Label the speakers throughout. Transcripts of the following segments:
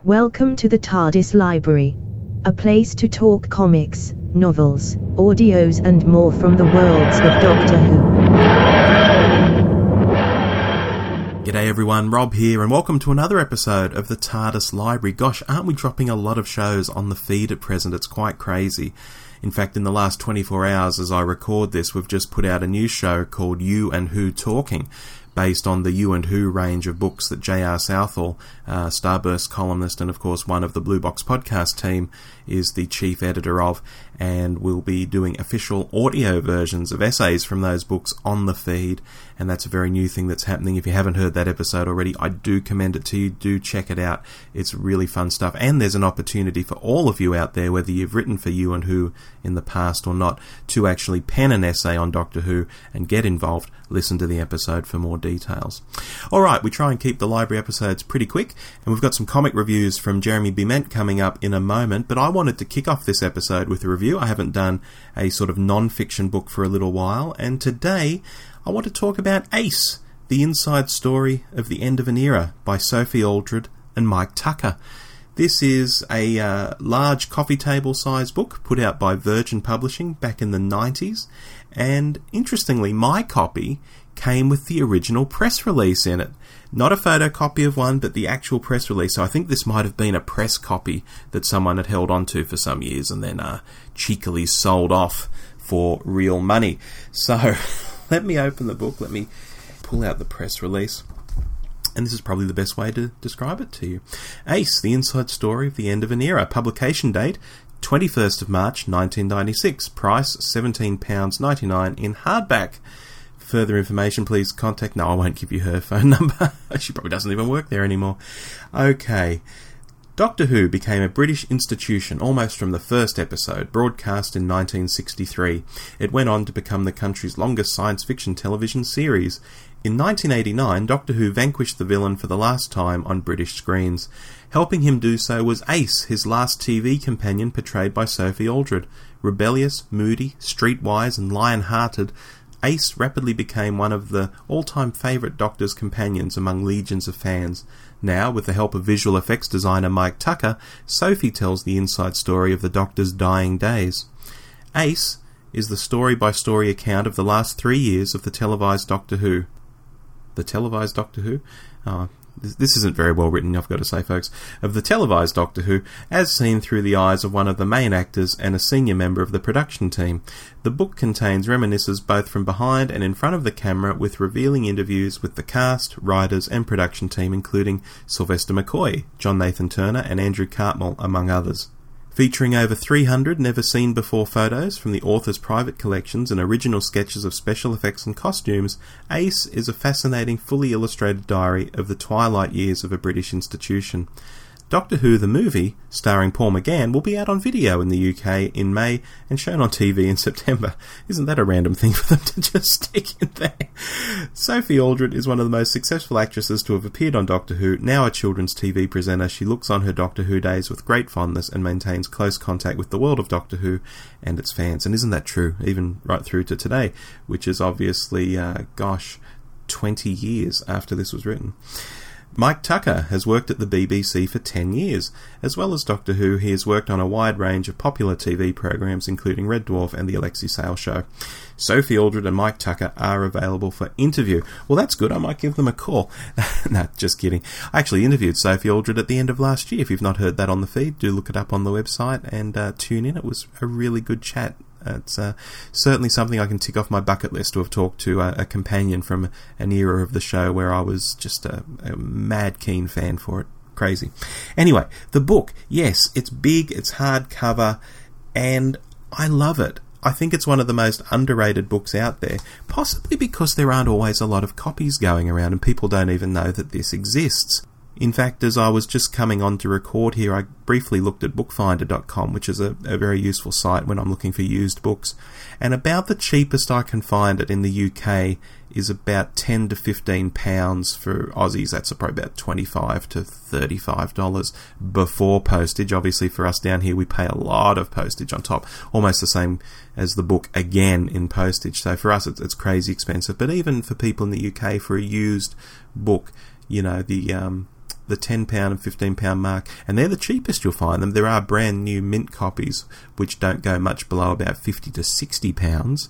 Speaker 1: Welcome to the TARDIS Library, a place to talk comics, novels, audios and more from the worlds of Doctor Who.
Speaker 2: G'day everyone, Rob here, and welcome to another episode of the TARDIS Library. Gosh, aren't we dropping a lot of shows on the feed at present? It's quite crazy. In fact, in the last 24 hours as I record this, we've just put out a new show called You and Who Talking, based on the You and Who range of books that J.R. Southall, Starburst columnist and of course one of the Blue Box podcast team, is the chief editor of, and we'll be doing official audio versions of essays from those books on the feed, and that's a very new thing that's happening. If you haven't heard that episode already, I do commend it to you. Do check it out. It's really fun stuff, and there's an opportunity for all of you out there, whether you've written for You and Who in the past or not, to actually pen an essay on Doctor Who and get involved. Listen to the episode for more details. Alright, we try and keep the library episodes pretty quick, and we've got some comic reviews from Jeremy Bement coming up in a moment, but I wanted to kick off this episode with a review. I haven't done a sort of non-fiction book for a little while, and today I want to talk about Ace, the inside story of the end of an era by Sophie Aldred and Mike Tucker. This is a large coffee table size book put out by Virgin Publishing back in the 90s, and interestingly my copy came with the original press release in it. Not a photocopy of one, but the actual press release. So I think this might have been a press copy that someone had held onto for some years and then cheekily sold off for real money. So let me open the book, let me pull out the press release, and this is probably the best way to describe it to you. Ace, the inside story of the end of an era. Publication date 21st of March 1996. Price £17.99 in hardback. For further information, please contact... No, I won't give you her phone number. She probably doesn't even work there anymore. Okay. Doctor Who became a British institution almost from the first episode, broadcast in 1963. It went on to become the country's longest science fiction television series. In 1989, Doctor Who vanquished the villain for the last time on British screens. Helping him do so was Ace, his last TV companion portrayed by Sophie Aldred. Rebellious, moody, streetwise and lion-hearted, Ace rapidly became one of the all-time favourite Doctor's companions among legions of fans. Now, with the help of visual effects designer Mike Tucker, Sophie tells the inside story of the Doctor's dying days. Ace is the story-by-story account of the last 3 years of the televised Doctor Who. The televised Doctor Who? This isn't very well written, I've got to say, folks. Of the televised Doctor Who, as seen through the eyes of one of the main actors and a senior member of the production team. The book contains reminiscences both from behind and in front of the camera, with revealing interviews with the cast, writers and production team, including Sylvester McCoy, John Nathan Turner and Andrew Cartmel, among others. Featuring over 300 never-seen-before photos from the author's private collections and original sketches of special effects and costumes, Ace is a fascinating, fully illustrated diary of the twilight years of a British institution. Doctor Who the movie, starring Paul McGann, will be out on video in the UK in May and shown on TV in September. Isn't that a random thing for them to just stick in there? Sophie Aldred is one of the most successful actresses to have appeared on Doctor Who. Now a children's TV presenter, she looks on her Doctor Who days with great fondness and maintains close contact with the world of Doctor Who and its fans. And isn't that true? Even right through to today, which is obviously, 20 years after this was written. Mike Tucker has worked at the BBC for 10 years. As well as Doctor Who, he has worked on a wide range of popular TV programs, including Red Dwarf and The Alexei Sale Show. Sophie Aldred and Mike Tucker are available for interview. Well, that's good. I might give them a call. No, just kidding. I actually interviewed Sophie Aldred at the end of last year. If you've not heard that on the feed, do look it up on the website and tune in. It was a really good chat. It's certainly something I can tick off my bucket list to have talked to a companion from an era of the show where I was just a mad keen fan for it. Crazy. Anyway, the book, yes, it's big, it's hardcover, and I love it. I think it's one of the most underrated books out there, possibly because there aren't always a lot of copies going around and people don't even know that this exists. In fact, as I was just coming on to record here, I briefly looked at bookfinder.com, which is a very useful site when I'm looking for used books, and about the cheapest I can find it in the UK is about £10 to £15 for Aussies. That's probably about $25 to $35 before postage. Obviously for us down here we pay a lot of postage on top, almost the same as the book again in postage. So for us it's crazy expensive, but even for people in the UK, for a used book, you know, the the £10 and £15 mark, and they're the cheapest you'll find them. There are brand new mint copies which don't go much below about £50 to £60.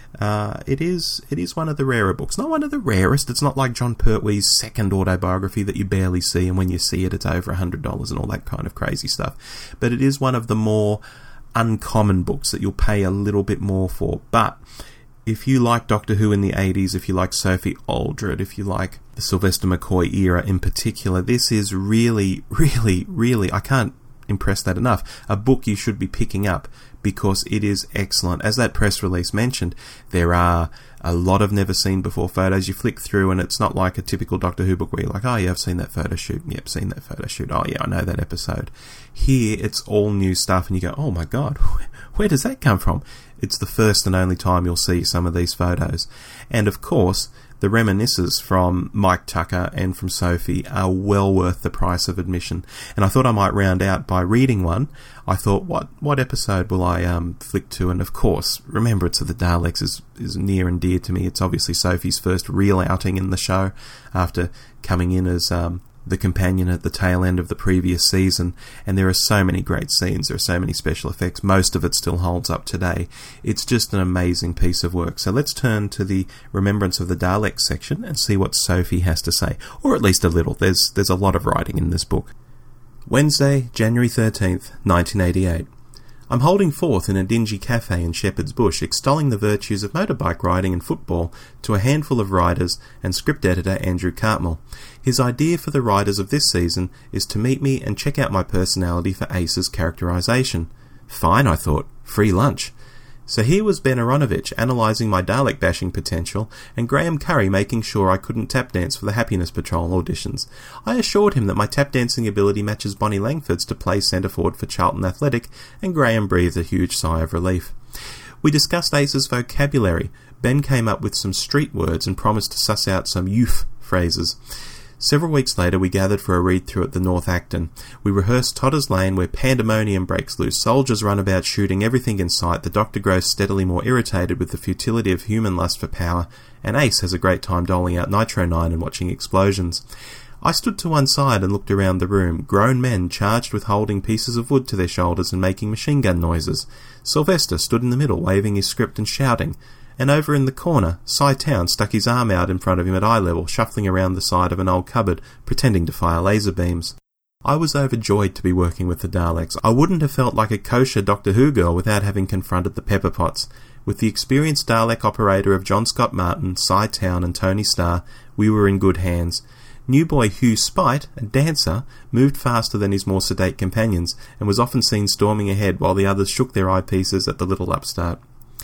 Speaker 2: It is one of the rarer books. Not one of the rarest. It's not like John Pertwee's second autobiography that you barely see, and when you see it, it's over $100 and all that kind of crazy stuff. But it is one of the more uncommon books that you'll pay a little bit more for. But if you like Doctor Who in the 80s, if you like Sophie Aldred, if you like the Sylvester McCoy era in particular, this is really, really, really, I can't impress that enough, a book you should be picking up because it is excellent. As that press release mentioned, there are a lot of never seen before photos. You flick through and it's not like a typical Doctor Who book where you're like, oh yeah, I've seen that photo shoot. Yep, seen that photo shoot. Oh yeah, I know that episode. Here, it's all new stuff and you go, oh my god, where does that come from? It's the first and only time you'll see some of these photos. And of course, the reminiscences from Mike Tucker and from Sophie are well worth the price of admission. And I thought I might round out by reading one. I thought, what episode will I flick to? And of course, Remembrance of the Daleks is near and dear to me. It's obviously Sophie's first real outing in the show after coming in as the companion at the tail end of the previous season, and there are so many great scenes, there are so many special effects, most of it still holds up today. It's just an amazing piece of work. So let's turn to the Remembrance of the Daleks section and see what Sophie has to say, or at least a little. There's a lot of writing in this book. Wednesday, January 13th, 1988. I'm holding forth in a dingy cafe in Shepherd's Bush, extolling the virtues of motorbike riding and football to a handful of writers and script editor Andrew Cartmell. His idea for the writers of this season is to meet me and check out my personality for Ace's characterization. Fine, I thought. Free lunch. So here was Ben Aronovich analysing my Dalek bashing potential, and Graham Curry making sure I couldn't tap dance for the Happiness Patrol auditions. I assured him that my tap dancing ability matches Bonnie Langford's to play centre forward for Charlton Athletic, and Graham breathed a huge sigh of relief. We discussed Ace's vocabulary. Ben came up with some street words and promised to suss out some youth phrases. Several weeks later, we gathered for a read-through at the North Acton. We rehearsed Totter's Lane, where pandemonium breaks loose. Soldiers run about shooting everything in sight. The Doctor grows steadily more irritated with the futility of human lust for power, and Ace has a great time doling out Nitro 9 and watching explosions. I stood to one side and looked around the room. Grown men charged with holding pieces of wood to their shoulders and making machine gun noises. Sylvester stood in the middle, waving his script and shouting. And over in the corner, Cy Town stuck his arm out in front of him at eye level, shuffling around the side of an old cupboard, pretending to fire laser beams. I was overjoyed to be working with the Daleks. I wouldn't have felt like a kosher Doctor Who girl without having confronted the Pepper Potts. With the experienced Dalek operator of John Scott Martin, Cy Town and Tony Starr, we were in good hands. New boy Hugh Spite, a dancer, moved faster than his more sedate companions, and was often seen storming ahead while the others shook their eyepieces at the little upstart.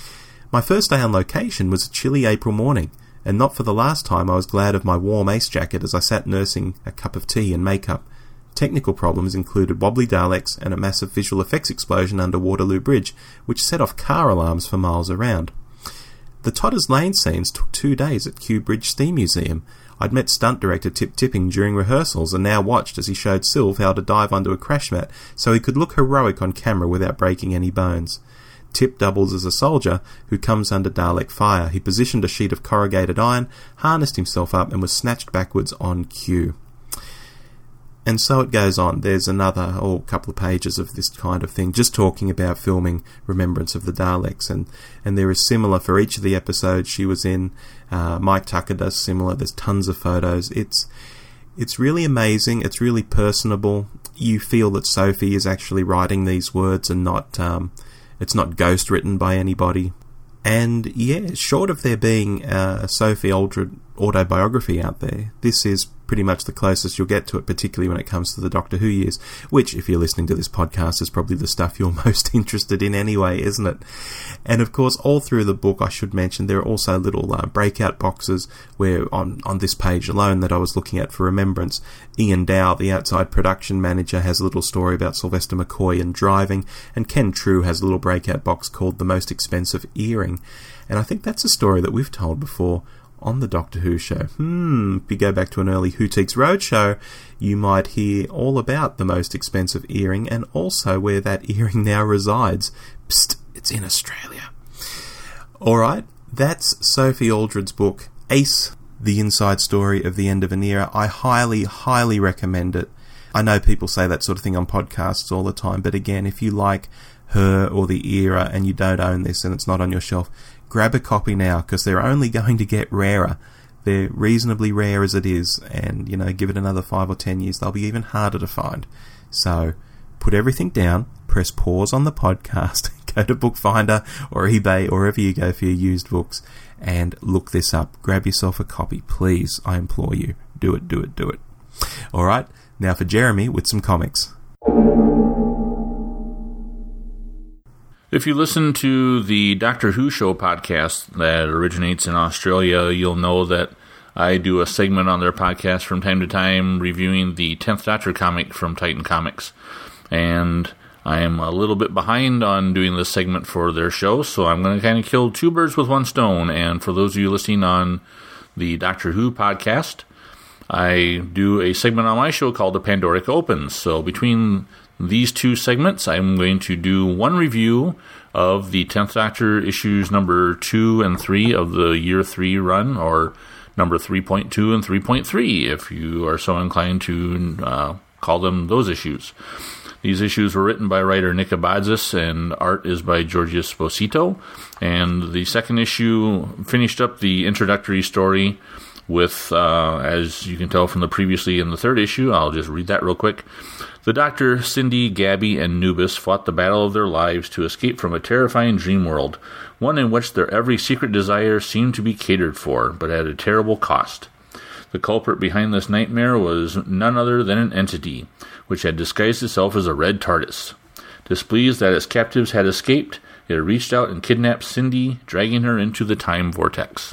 Speaker 2: My first day on location was a chilly April morning, and not for the last time I was glad of my warm Ace jacket as I sat nursing a cup of tea and makeup. Technical problems included wobbly Daleks and a massive visual effects explosion under Waterloo Bridge, which set off car alarms for miles around. The Totter's Lane scenes took 2 days at Kew Bridge Steam Museum. I'd met stunt director Tip Tipping during rehearsals and now watched as he showed Sylv how to dive onto a crash mat so he could look heroic on camera without breaking any bones. Tip doubles as a soldier who comes under Dalek fire. He positioned a sheet of corrugated iron, harnessed himself up, and was snatched backwards on cue. And so it goes on. There's another couple of pages of this kind of thing, just talking about filming Remembrance of the Daleks, and there is similar for each of the episodes she was in. Mike Tucker does similar. There's tons of photos. It's really amazing. It's really personable. You feel that Sophie is actually writing these words and not it's not ghost written by anybody. And yeah, short of there being a Sophie Aldred autobiography out there, this is pretty much the closest you'll get to it, particularly when it comes to the Doctor Who years, which, if you're listening to this podcast, is probably the stuff you're most interested in anyway, isn't it? And of course, all through the book, I should mention, there are also little breakout boxes where on this page alone that I was looking at for Remembrance, Ian Dow, the outside production manager, has a little story about Sylvester McCoy and driving, and Ken True has a little breakout box called The Most Expensive Earring. And I think that's a story that we've told before on the Doctor Who show. If you go back to an early Whotiques Roadshow, you might hear all about the most expensive earring and also where that earring now resides. Psst, it's in Australia. Alright, that's Sophie Aldred's book, Ace, The Inside Story of the End of an Era. I highly, highly recommend it. I know people say that sort of thing on podcasts all the time, but again, if you like Her or The Era and you don't own this and it's not on your shelf, grab a copy now, because they're only going to get rarer. They're reasonably rare as it is, and, give it another 5 or 10 years, they'll be even harder to find. So, put everything down, press pause on the podcast, go to Bookfinder or eBay or wherever you go for your used books, and look this up. Grab yourself a copy, please. I implore you. Do it, do it, do it. Alright, now for Jeremy with some comics.
Speaker 3: If you listen to the Doctor Who Show podcast that originates in Australia, you'll know that I do a segment on their podcast from time to time reviewing the 10th Doctor comic from Titan Comics. And I am a little bit behind on doing this segment for their show, so I'm going to kind of kill two birds with one stone. And for those of you listening on the Doctor Who podcast, I do a segment on my show called The Pandorica Opens. So between these two segments, I'm going to do one review of the 10th Doctor issues number 2 and 3 of the year 3 run, or number 3.2 and 3.3, if you are so inclined to call them those issues. These issues were written by writer Nick Abadzis, and art is by Georgios Sposito. And the second issue finished up the introductory story with, as you can tell from the previously in the third issue, I'll just read that real quick. The Doctor, Cindy, Gabby, and Nubis fought the battle of their lives to escape from a terrifying dream world, one in which their every secret desire seemed to be catered for, but at a terrible cost. The culprit behind this nightmare was none other than an entity, which had disguised itself as a red TARDIS. Displeased that its captives had escaped, it reached out and kidnapped Cindy, dragging her into the time vortex.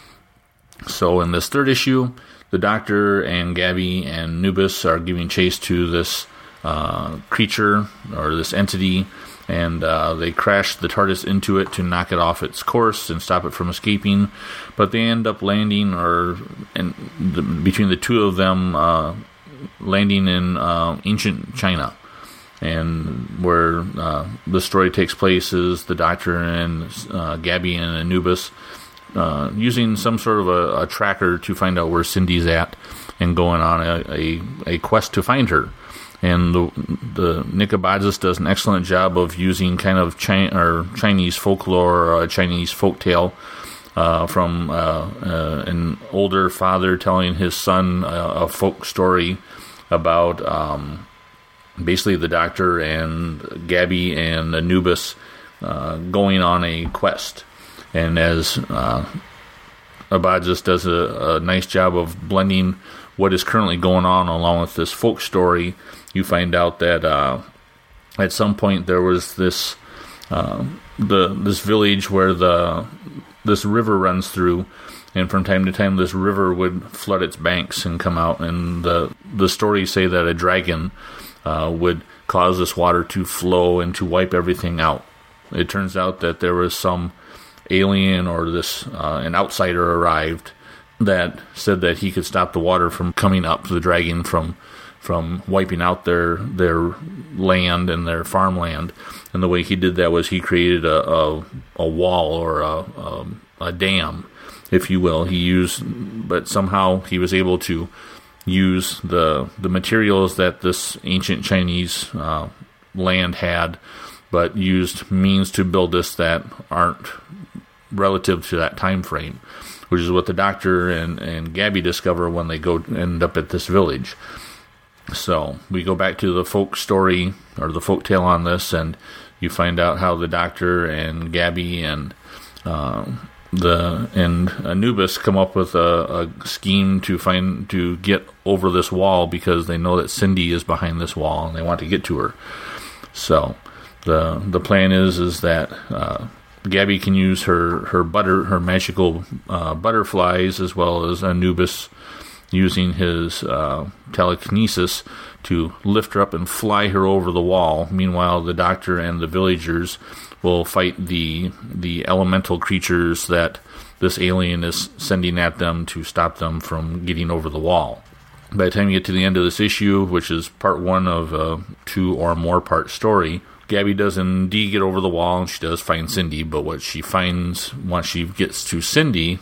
Speaker 3: So in this third issue, the Doctor and Gabby and Nubis are giving chase to this creature, or this entity, and they crash the TARDIS into it to knock it off its course and stop it from escaping, but they end up landing, between the two of them, landing in ancient China. And where the story takes place is the Doctor and Gabby and Anubis using some sort of a tracker to find out where Cindy's at, and going on a quest to find her. And the Nick Abadzis does an excellent job of using kind of Chinese folklore, or a Chinese folktale from an older father telling his son a folk story about basically the Doctor and Gabby and Anubis going on a quest. And as Abadzis does a nice job of blending what is currently going on along with this folk story, you find out that at some point there was this this village where this river runs through, and from time to time this river would flood its banks and come out, and the stories say that a dragon would cause this water to flow and to wipe everything out. It turns out that there was some alien, or an outsider arrived that said that he could stop the water from coming up, the dragon from wiping out their land and their farmland. And the way he did that was he created a wall, or a dam, if you will. But somehow he was able to use the materials that this ancient Chinese land had, but used means to build this that aren't relative to that time frame, which is what the Doctor and Gabby discover when they end up at this village. So we go back to the folk story, or the folk tale on this, and you find out how the Doctor and Gabby and Anubis come up with a scheme to get over this wall, because they know that Cindy is behind this wall and they want to get to her. So the plan is that Gabby can use her magical butterflies, as well as Anubis using his telekinesis to lift her up and fly her over the wall. Meanwhile, the Doctor and the villagers will fight the elemental creatures that this alien is sending at them to stop them from getting over the wall. By the time you get to the end of this issue, which is part 1 of a 2 or more part story, Gabby does indeed get over the wall, and she does find Cindy, but what she finds once she gets to Cindy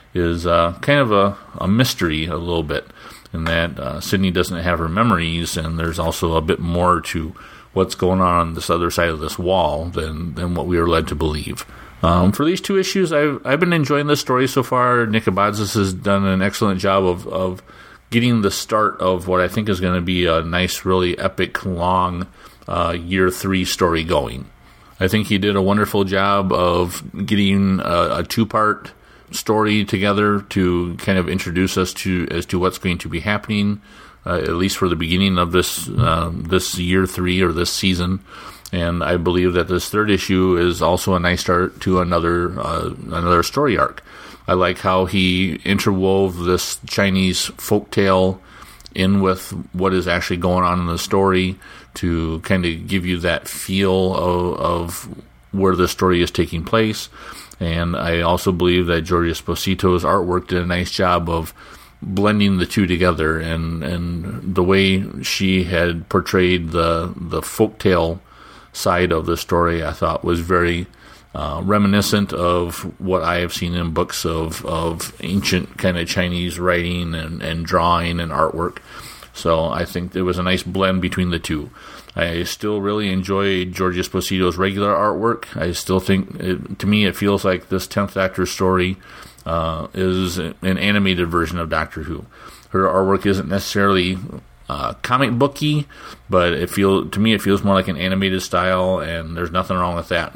Speaker 3: is kind of a mystery a little bit, in that Sydney doesn't have her memories, and there's also a bit more to what's going on this other side of this wall than what we are led to believe. For these 2 issues, I've been enjoying this story so far. Nick Abadzis has done an excellent job of getting the start of what I think is going to be a nice, really epic, long year 3 story going. I think he did a wonderful job of getting a 2-part story together to kind of introduce us as to what's going to be happening, at least for the beginning of this year 3 or this season. And I believe that this 3rd issue is also a nice start to another story arc. I like how he interwove this Chinese folktale in with what is actually going on in the story to kind of give you that feel of where the story is taking place. And I also believe that Giorgio Esposito's artwork did a nice job of blending the 2 together, and the way she had portrayed the folktale side of the story, I thought was very reminiscent of what I have seen in books of ancient kind of Chinese writing and drawing and artwork. So I think there was a nice blend between the 2. I still really enjoy Giorgio Esposito's regular artwork. I still think, to me, it feels like this 10th Doctor story is an animated version of Doctor Who. Her artwork isn't necessarily comic booky, but to me it feels more like an animated style, and there's nothing wrong with that.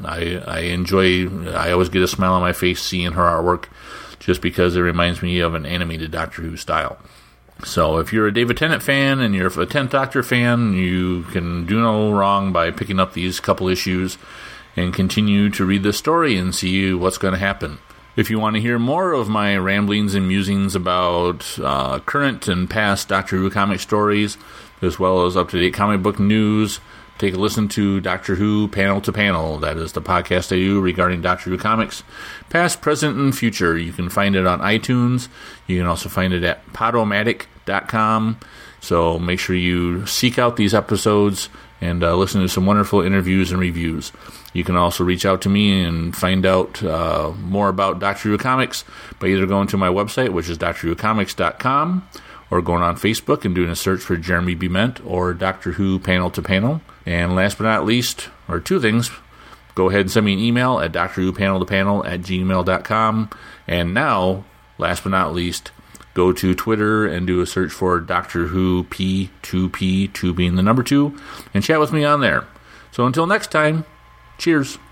Speaker 3: I always get a smile on my face seeing her artwork, just because it reminds me of an animated Doctor Who style. So if you're a David Tennant fan and you're a 10th Doctor fan, you can do no wrong by picking up these couple issues and continue to read this story and see what's going to happen. If you want to hear more of my ramblings and musings about current and past Doctor Who comic stories, as well as up-to-date comic book news, take a listen to Doctor Who Panel to Panel. That is the podcast I do regarding Doctor Who comics, past, present, and future. You can find it on iTunes. You can also find it at Podomatic.com. So make sure you seek out these episodes and listen to some wonderful interviews and reviews. You can also reach out to me and find out more about Doctor Who Comics by either going to my website, which is drwhocomics.com, or going on Facebook and doing a search for Jeremy B. Ment or Doctor Who Panel to Panel. And last but not least, or 2 things, go ahead and send me an email at drwhopaneltopanel@gmail.com. And now, last but not least, go to Twitter and do a search for Doctor Who P2P, 2 being the number 2, and chat with me on there. So until next time, cheers.